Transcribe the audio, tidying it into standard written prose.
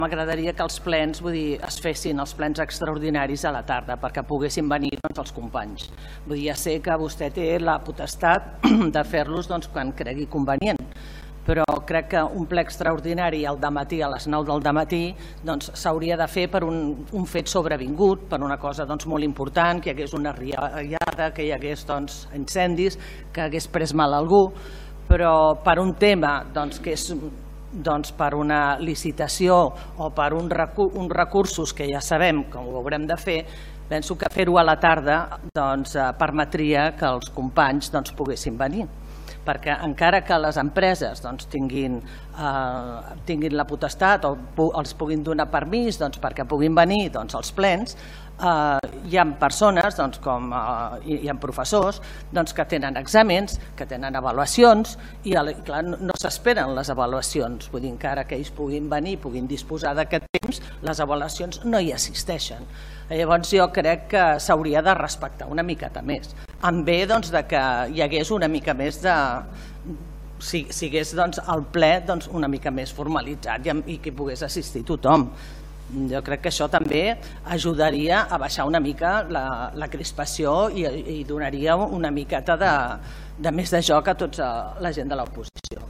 m'agradaria que els plens es fessin els plens extraordinaris a la tarda perquè poguessin venir els companys. Ja sé que vostè té la potestat de fer-los quan cregui convenient, però crec que un ple extraordinari al dematí, a les 9 del dematí, s'hauria de fer per un fet sobrevingut, per una cosa molt important, que hi hagués una riallada, que hi hagués incendis, que hagués pres mal a algú, però per un tema que és per una licitació o per uns recursos que ja sabem que ho haurem de fer, penso que fer-ho a la tarda permetria que els companys poguessin venir. Perquè encara que les empreses tinguin la potestat o els puguin donar permís perquè puguin venir als plens, hi ha persones, hi ha professors que tenen exàmens, que tenen avaluacions i no s'esperen les avaluacions. Vull dir, encara que ells puguin venir, puguin disposar d'aquest temps, les avaluacions no hi assisteixen. Llavors jo crec que s'hauria de respectar una miqueta més, en bé que hi hagués una mica més de... sigués el ple una mica més formalitzat i que pogués assistir tothom. Jo crec que això també ajudaria a baixar una mica la crispació i donaria una miqueta de més de joc a tota la gent de l'oposició.